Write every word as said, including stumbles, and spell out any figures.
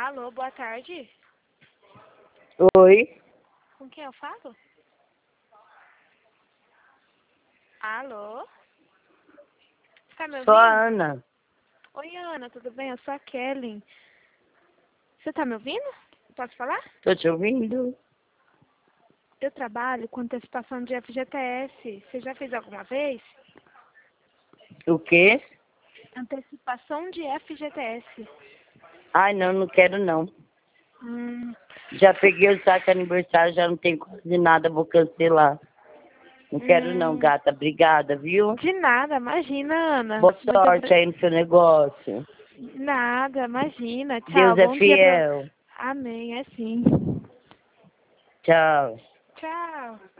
Alô, boa tarde. Oi. Com quem eu falo? Alô? Você tá me ouvindo? Sou a Ana. Oi, Ana, tudo bem? Eu sou a Kelly. Você tá me ouvindo? Posso falar? Tô te ouvindo. Eu trabalho com antecipação de F G T S. Você já fez alguma vez? O quê? Antecipação de F G T S. Ai, não, não quero não. Hum. Já peguei o saque aniversário, já não tem quase nada, vou cancelar. Não quero não, Hum. gata. Obrigada, viu? De nada, imagina, Ana. Boa Muito sorte obri- aí no seu negócio. Nada, imagina. Tchau, Deus é bom dia pra... fiel. Amém, é sim. Tchau. Tchau.